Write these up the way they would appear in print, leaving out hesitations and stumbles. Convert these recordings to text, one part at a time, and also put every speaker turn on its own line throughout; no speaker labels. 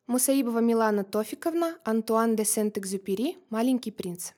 Мусаибова Милана Тофиковна, Антуан де Сент-Экзюпери «Маленький принц».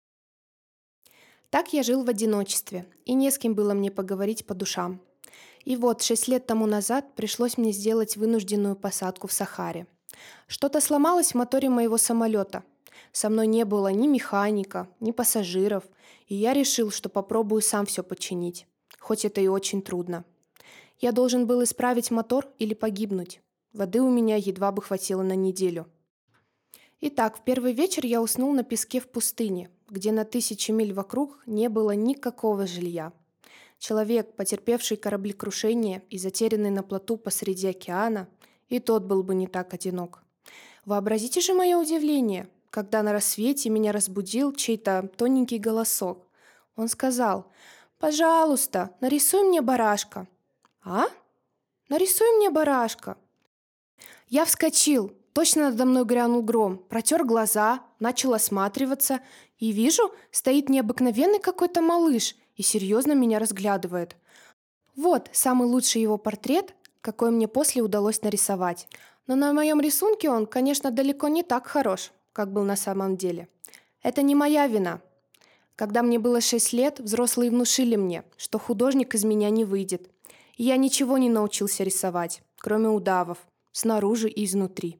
Так я жил в одиночестве, и не с кем было мне поговорить по душам. И вот 6 лет тому назад пришлось мне сделать вынужденную посадку в Сахаре. Что-то сломалось в моторе моего самолета. Со мной не было ни механика, ни пассажиров, и я решил, что попробую сам все починить, хоть это и очень трудно. Я должен был исправить мотор или погибнуть. Воды у меня едва бы хватило на неделю. Итак, в первый вечер я уснул на песке в пустыне, где на 1000 миль вокруг не было никакого жилья. Человек, потерпевший кораблекрушение и затерянный на плоту посреди океана, и тот был бы не так одинок. Вообразите же мое удивление, когда на рассвете меня разбудил чей-то тоненький голосок. Он сказал: «Пожалуйста, нарисуй мне барашка». «А? Нарисуй мне барашка». Я вскочил, точно надо мной грянул гром, протер глаза, начал осматриваться и вижу, стоит необыкновенный какой-то малыш и серьезно меня разглядывает. Вот самый лучший его портрет, какой мне после удалось нарисовать. Но на моем рисунке он, конечно, далеко не так хорош, как был на самом деле. Это не моя вина. Когда мне было 6 лет, взрослые внушили мне, что художник из меня не выйдет. И я ничего не научился рисовать, кроме удавов, снаружи и изнутри.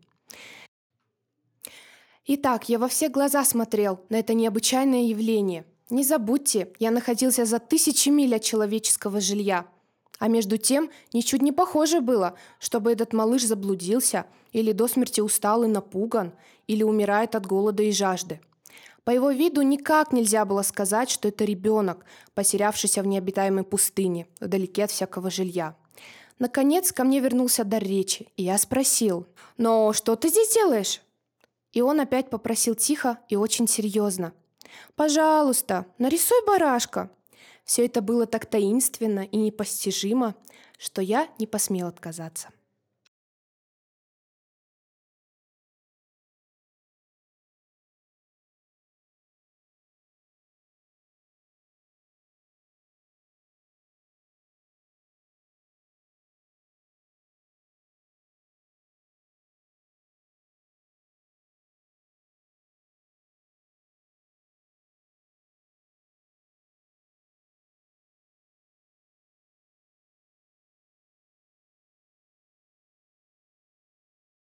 Итак, я во все глаза смотрел на это необычайное явление. Не забудьте, я находился за 1000 миль от человеческого жилья. А между тем, ничуть не похоже было, чтобы этот малыш заблудился, или до смерти устал и напуган, или умирает от голода и жажды. По его виду никак нельзя было сказать, что это ребенок, потерявшийся в необитаемой пустыне, вдалеке от всякого жилья. Наконец ко мне вернулся дар речи, и я спросил: «Но что ты здесь делаешь?» И он опять попросил тихо и очень серьезно: «Пожалуйста, нарисуй барашка». Все это было так таинственно и непостижимо, что я не посмел отказаться.